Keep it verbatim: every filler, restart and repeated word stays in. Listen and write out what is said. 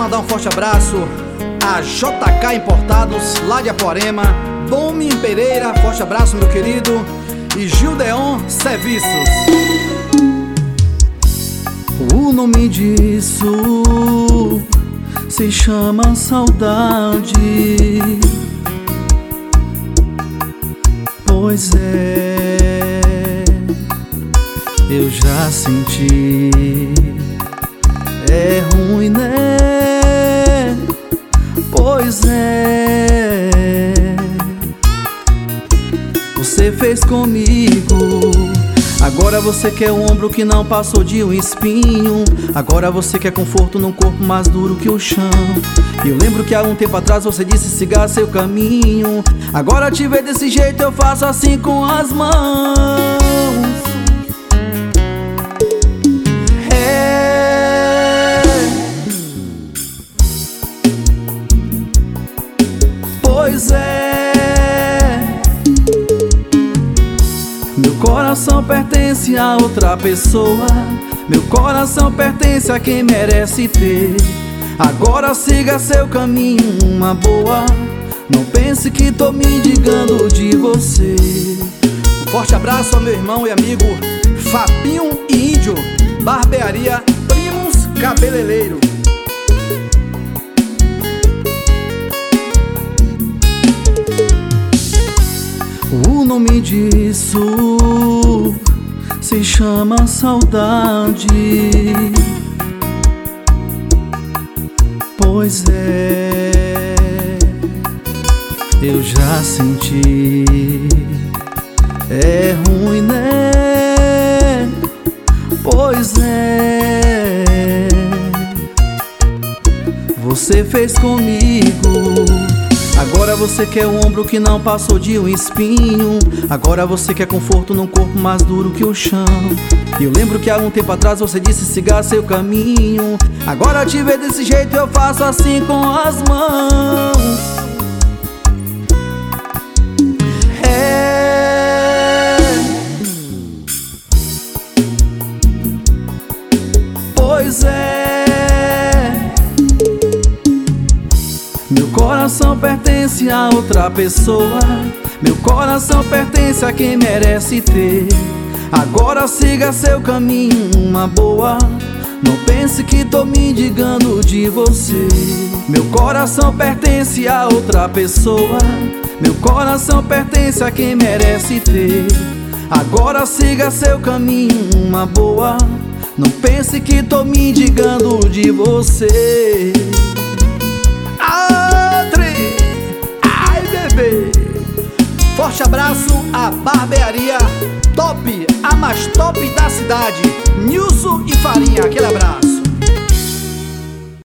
mandar um forte abraço a J K Importados, lá de Apuarema, Domi Pereira, forte abraço meu querido, e Gildeon Serviços. O nome disso se chama saudade. Pois é, eu já senti. É ruim, né? Pois é, você fez comigo. Agora você quer um ombro que não passou de um espinho. Agora você quer conforto num corpo mais duro que o chão. E eu lembro que há um tempo atrás você disse siga seu caminho. Agora te ver desse jeito eu faço assim com as mãos. É, pois é, meu coração pertence a outra pessoa. Meu coração pertence a quem merece ter. Agora siga seu caminho, uma boa. Não pense que tô me digando de você. Um forte abraço ao meu irmão e amigo Fabinho e Índio, Barbearia Primos Cabeleireiro. O nome disso se chama saudade. Pois é, eu já senti. É ruim, né? Pois é, você fez comigo. Agora você quer um ombro que não passou de um espinho. Agora você quer conforto num corpo mais duro que o chão. E eu lembro que há um tempo atrás você disse siga seu caminho. Agora te ver desse jeito eu faço assim com as mãos. É, pois é, meu coração pertence a outra pessoa. Meu coração pertence a quem merece ter. Agora siga seu caminho, uma boa. Não pense que tô me digando de você. Meu coração pertence a outra pessoa. Meu coração pertence a quem merece ter. Agora siga seu caminho, uma boa. Não pense que tô me digando de você. Forte abraço à Barbearia Top, a mais top da cidade, Nilson e Farinha, aquele abraço.